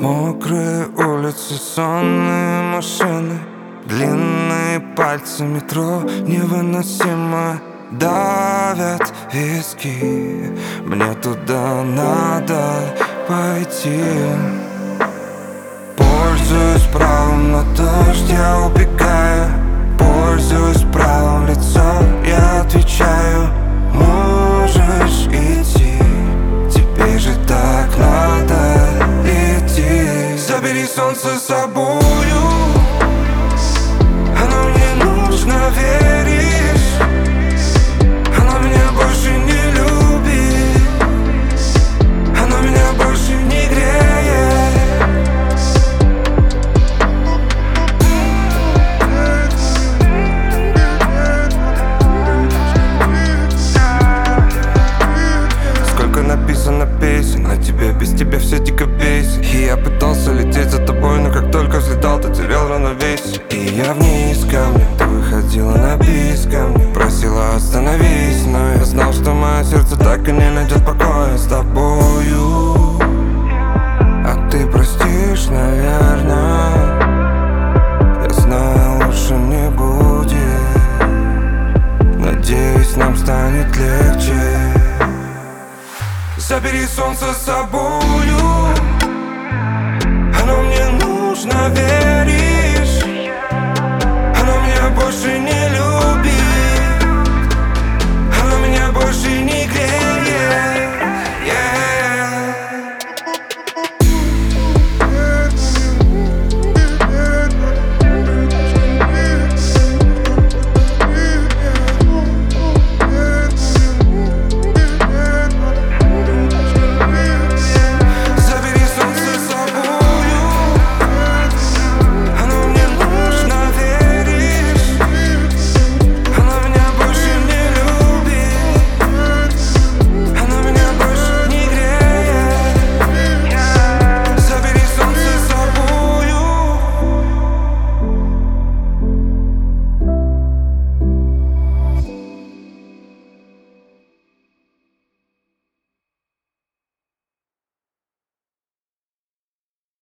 Мокрые улицы, сонные машины, длинные пальцы метро невыносимо давят виски. Мне туда надо пойти. Пользуюсь правом на дождь, я убегаю. Пользуюсь правом лицо, я отвечаю: можешь идти, тебе же так надо идти. Забери солнце с собою, оно мне нужно, веришь? Оно меня больше не любит, оно меня больше не греет. Сколько написано песен о тебе, без тебя все дико бесит. И я пытался лететь за тобой, но как только взлетал, ты терял равновесие. И я вниз камнем, ты выходила на бис ко мне, просила остановись, но я знал, что мое сердце так и не найдет покоя с тобою. А ты простишь, наверное, я знаю, лучше не будет. Надеюсь, нам станет легче. Забери солнце с собою,